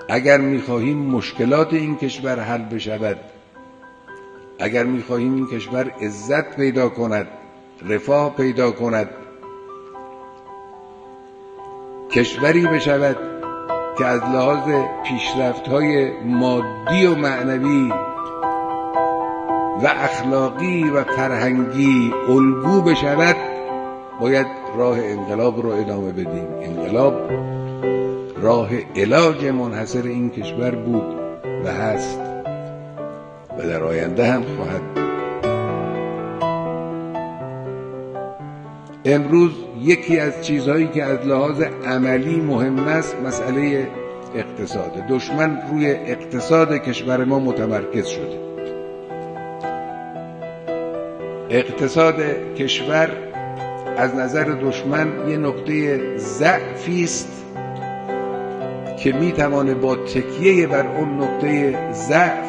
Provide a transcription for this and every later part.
اگر می‌خواهیم مشکلات این کشور حل بشود، اگر می‌خواهیم این کشور عزت پیدا کند، رفاه پیدا کند، کشوری بشود که از لحاظ پیشرفت‌های مادی و معنوی و اخلاقی و فرهنگی الگو بشود، باید راه انقلاب رو ادامه بدیم. انقلاب راه علاج منحصر این کشور بود و هست و در آینده هم خواهد بود. امروز یکی از چیزهایی که از لحاظ عملی مهم است مسئله اقتصاده. دشمن روی اقتصاد کشور ما متمرکز شده. اقتصاد کشور از نظر دشمن یه نقطه ضعفی است که میتوانه با تکیه بر اون نقطه ضعف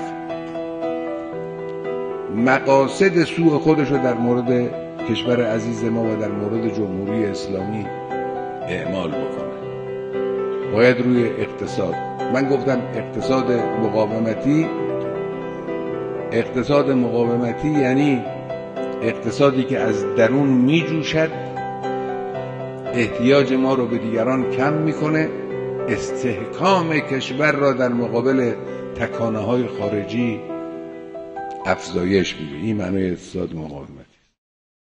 مقاصد سوء خودش رو در مورد کشور عزیز ما و در مورد جمهوری اسلامی اعمال بکنه. باید روی اقتصاد، من گفتم اقتصاد مقاومتی یعنی اقتصادی که از درون می جوشد، احتیاج ما رو به دیگران کم میکنه، استحکام کشور را در مقابل تکانه‌های خارجی افزایش میده. این معنی اقتصاد مقاومتی.